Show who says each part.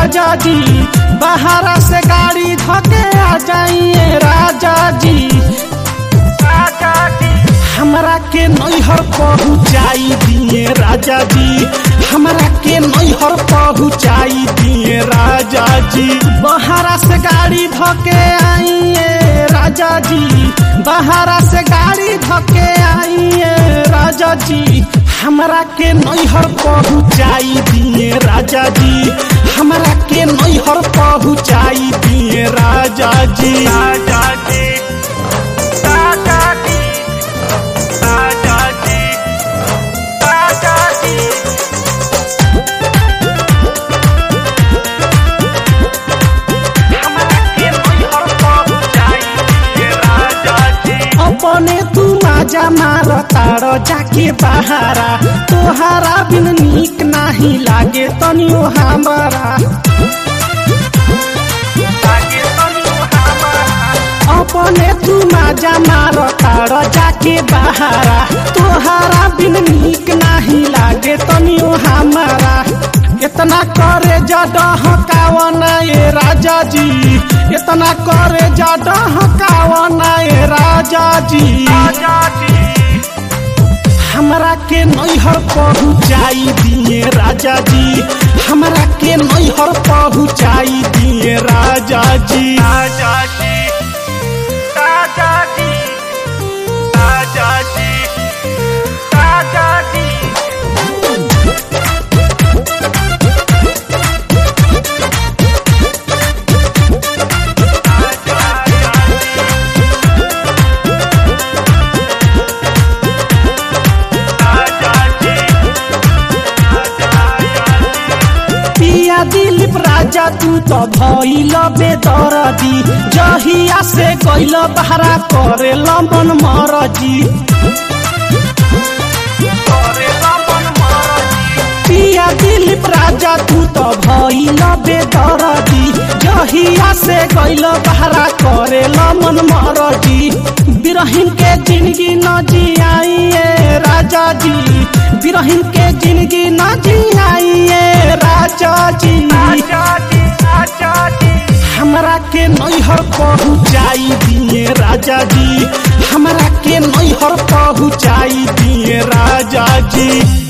Speaker 1: राजा जी, बाहर से गाड़ी धके आ जाइए राजा जी। हमरा के नैहर पहुँचाई दिए राजा जी, हमरा के नैहर पहुँचाई दिए राजा जी। बाहर से गाड़ी धके आइए राजा जी, बाहर से गाड़ी धके आइए राजा जी। हमरा के नैहर पहुँचाई दिए राजा जी, हमरा के नैहर पहुँचाई दिए राजा जी। राजा जी, राजा जी, राजा जी, राजा जी। हमरा के नैहर पहुँचाई दिए राजा जी। अपने तू माजा मार तारो जाके बहारा, तोहारा बिन नीक नाही लागे तनियो हमारा। अपने तू माजा मार तारो जाके बहारा, तोहारा बिन नीक नाही लागे तनियो हमारा। इतना करे जडह कावना ये राजा जी, इतना करे जडह कावना ये राजा जी। हमरा के नैहर पहुँचाई दिए राजा जी, हमरा के नैहर पहुँचाई दिए राजा जी। राजा जी, राजा जी, राजा जी, राजा जी। पिया दिलीप राजा तू तो भइल बेदरदी, जहिया से गइल बहरा करे मन मरजी। पिया दिलीप राजा तू तो भइल बेदरदी, जहिया से गइल बहरा करे मन मरजी। बिरहिन के जिंदगी न जियाइए राजा जी, बिरहिन के जिंदगी न जियाइए राजा जी। हमरा के नैहर पहुँचाई दिए राजा जी, हमरा के नैहर पहुँचाई दिए राजा जी।